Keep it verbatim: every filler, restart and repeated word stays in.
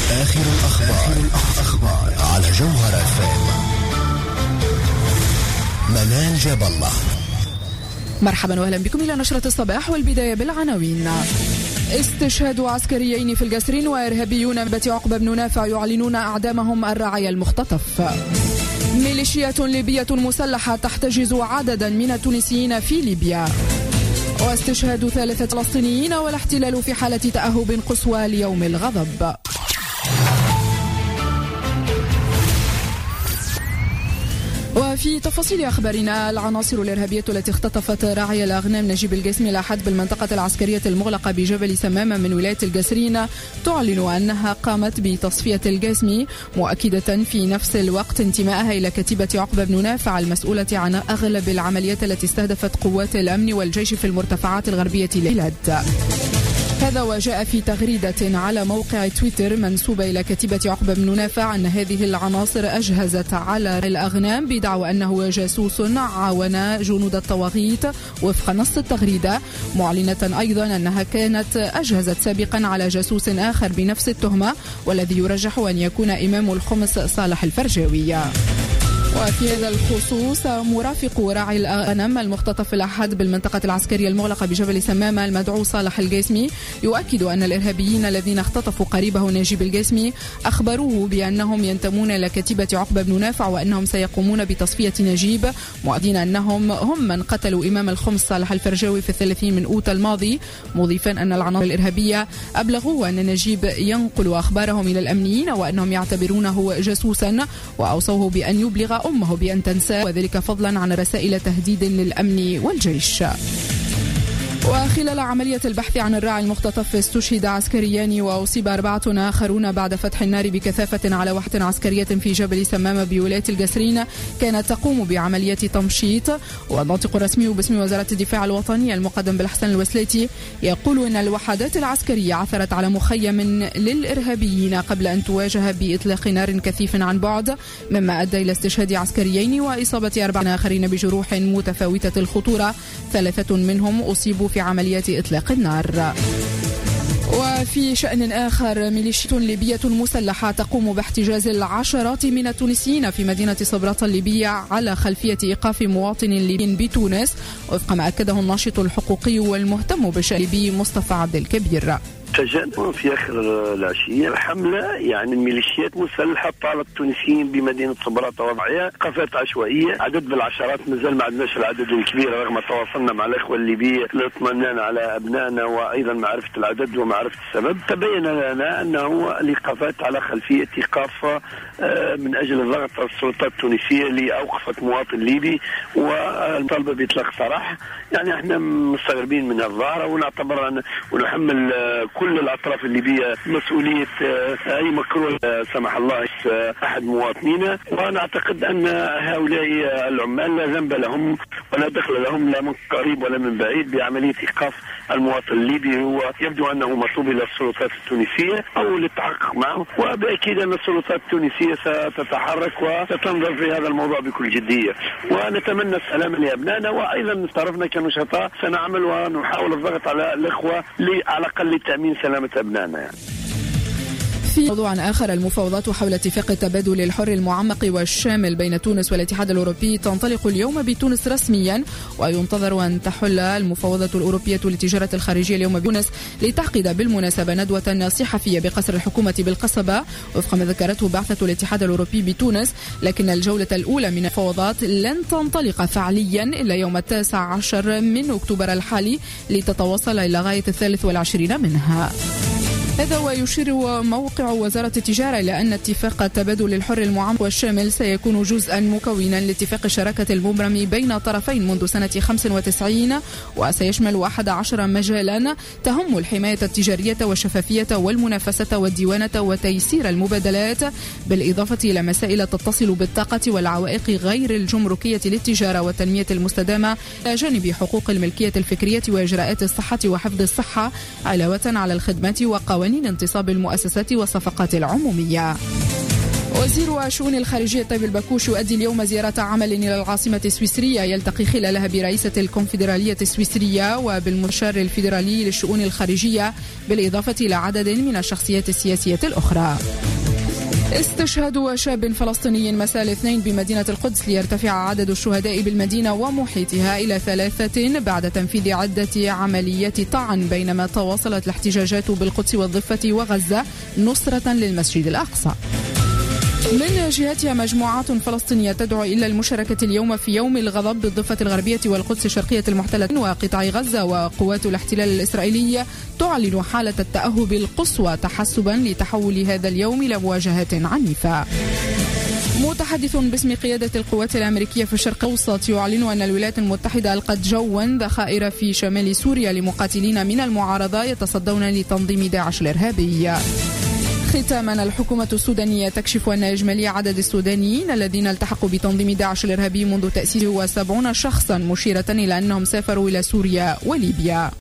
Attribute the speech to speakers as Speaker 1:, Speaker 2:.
Speaker 1: آخر الأخبار, الأخبار على جوهر اف ام. منال جاب الله.
Speaker 2: مرحبا واهلا بكم إلى نشرة الصباح، والبداية بالعناوين. استشهاد عسكريين في القسرين وإرهابيون بت عقبة بن نافع يعلنون أعدامهم الرعاية المختطف. ميليشيات ليبية مسلحة تحتجز عددا من التونسيين في ليبيا. واستشهاد ثلاثة فلسطينيين والاحتلال في حالة تأهب قصوى ليوم الغضب. وفي تفاصيل أخبارنا، العناصر الإرهابية التي اختطفت راعي الأغنام نجيب القسمي الأحد بالمنطقة العسكرية المغلقة بجبل سمامة من ولاية القسرين تعلن أنها قامت بتصفية القسمي، مؤكدة في نفس الوقت انتمائها إلى كتيبة عقبة بن نافع المسؤولة عن أغلب العمليات التي استهدفت قوات الأمن والجيش في المرتفعات الغربية للبلاد. هذا وجاء في تغريدة على موقع تويتر منسوبة إلى كتيبة عقبة بن نافع أن هذه العناصر أجهزت على الأغنام بدعوى أنه جاسوس عاون جنود الطواغيت وفق نص التغريدة، معلنة أيضا أنها كانت أجهزت سابقا على جاسوس آخر بنفس التهمة والذي يرجح أن يكون إمام الخمس صالح الفرجاوي. وفي هذا الخصوص، مرافق راعي الأغنام المختطف الأحد بالمنطقة العسكرية المغلقة بجبل سمامة المدعو صالح القسمي يؤكد أن الإرهابيين الذين اختطفوا قريبه نجيب القسمي أخبروه بأنهم ينتمون إلى كتيبة عقبة بن نافع وأنهم سيقومون بتصفية نجيب، مؤكدين أنهم هم من قتلوا إمام الخمس صالح الفرجاوي في الثلاثين من أوت الماضي، مضيفا أن العناصر الإرهابية أبلغوا أن نجيب ينقل أخبارهم إلى الأمنيين وأنهم يعتبرونه جاسوسا، وأوصوه بأن يبلغ أمه بأن تنساه، وذلك فضلا عن رسائل تهديد للأمن والجيش. وخلال عملية البحث عن الراعي المختطف استشهد عسكريان وأصيب أربعة آخرون بعد فتح النار بكثافة على وحدة عسكرية في جبل سمامة بولاية القسرين كانت تقوم بعملية تمشيط. والناطق الرسمي باسم وزارة الدفاع الوطني المقدم بالحسن الوسليتي يقول إن الوحدات العسكرية عثرت على مخيم للإرهابيين قبل أن تواجه بإطلاق نار كثيف عن بعد، مما أدى إلى استشهاد عسكريين وإصابة أربعة آخرين بجروح متفاوتة الخطورة، ثلاثة منهم أصيبوا في عملية إطلاق النار. وفي شأن آخر، ميليشيات ليبية مسلحة تقوم باحتجاز العشرات من التونسيين في مدينة صبرات الليبية على خلفية إيقاف مواطن ليبي بتونس، وفق ما أكده الناشط الحقوقي والمهتم بالشأن الليبي مصطفى عبد الكبير.
Speaker 3: فاجأنا في آخر العشية حملة يعني ميليشيات مسلحة طالت التونسيين بمدينة صبرات وضعها قفات عشوائية، عدد بالعشرات، مازال ما عندناش العدد الكبير رغم تواصلنا مع الأخوة الليبية للاطمئنان على أبنائنا وأيضا معرفة العدد ومعرفة السبب. تبين لنا أنه الإيقافات على خلفية إيقاف من أجل الضغط على السلطات التونسية اللي أوقفت مواطن ليبي والمطالبة بإطلاق سراح. يعني احنا مستغربين من الظاهرة ونعتبر أن ونحمل كل الأطراف الليبية مسؤولية أي مكروه سمح الله أحد مواطنينا، ونعتقد أن هؤلاء العمال لا ذنب لهم ولا دخل لهم لا من قريب ولا من بعيد بعملية إيقاف المواطن الليبي. هو يبدو أنه مطلوب إلى السلطات التونسية أو للتحقق معه، وبأكيد أن السلطات التونسية ستتحرك وستنظر في هذا الموضوع بكل جدية، ونتمنى السلام لأبنائنا. وأيضا طرفنا كنشطاء سنعمل ونحاول الضغط على الإخوة على الأقل لتأمين سلامة أبنائنا. يعني.
Speaker 2: في موضوع آخر، المفاوضات حول اتفاق التبادل الحر المعمق والشامل بين تونس والاتحاد الأوروبي تنطلق اليوم بتونس رسميا، وينتظر أن تحل المفاوضة الأوروبية للتجارة الخارجية اليوم بتونس لتعقد بالمناسبة ندوة صحفية بقصر الحكومة بالقصبة وفق ما ذكرته بعثة الاتحاد الأوروبي بتونس، لكن الجولة الأولى من المفاوضات لن تنطلق فعليا إلا يوم التاسع عشر من أكتوبر الحالي لتتواصل إلى غاية الثالث والعشرين منها. هذا ويشير موقع وزارة التجارة إلى أن اتفاق التبادل الحر المعمق والشامل سيكون جزءا مكونا لاتفاق الشراكة المبرم بين طرفين منذ سنة خمسة وتسعين، وسيشمل أحد عشر مجالا تهم الحماية التجارية والشفافية والمنافسة والديوانة وتيسير المبادلات، بالإضافة إلى مسائل تتصل بالطاقة والعوائق غير الجمركية للتجارة والتنمية المستدامة، إلى جانب حقوق الملكية الفكرية وإجراءات الصحة وحفظ الصحة، علاوة على الخدمات وقوانين انتصاب المؤسسات والصفقات العمومية. وزير شؤون الخارجية طيب البكوش يؤدي اليوم زيارة عمل إلى العاصمة السويسرية يلتقي خلالها برئيسة الكونفدرالية السويسرية وبالمستشار الفيدرالي للشؤون الخارجية بالإضافة إلى عدد من الشخصيات السياسية الأخرى. استشهاد شاب فلسطيني مساء الاثنين بمدينة القدس ليرتفع عدد الشهداء بالمدينة ومحيطها إلى ثلاثة بعد تنفيذ عدة عمليات طعن، بينما تواصلت الاحتجاجات بالقدس والضفة وغزة نصرة للمسجد الأقصى. من جهتها مجموعات فلسطينية تدعو إلى المشاركة اليوم في يوم الغضب بالضفة الغربية والقدس الشرقية المحتلة وقطاع غزة، وقوات الاحتلال الإسرائيلية تعلن حالة التأهب القصوى تحسبا لتحول هذا اليوم إلى مواجهات عنيفة. متحدث باسم قيادة القوات الأمريكية في الشرق الأوسط يعلن أن الولايات المتحدة ألقت جوا ذخائر في شمال سوريا لمقاتلين من المعارضة يتصدون لتنظيم داعش الإرهابي. ختاما، الحكومة السودانية تكشف أن إجمالي عدد السودانيين الذين التحقوا بتنظيم داعش الإرهابي منذ تأسيسه سبعين شخصا، مشيرة إلى أنهم سافروا إلى سوريا وليبيا.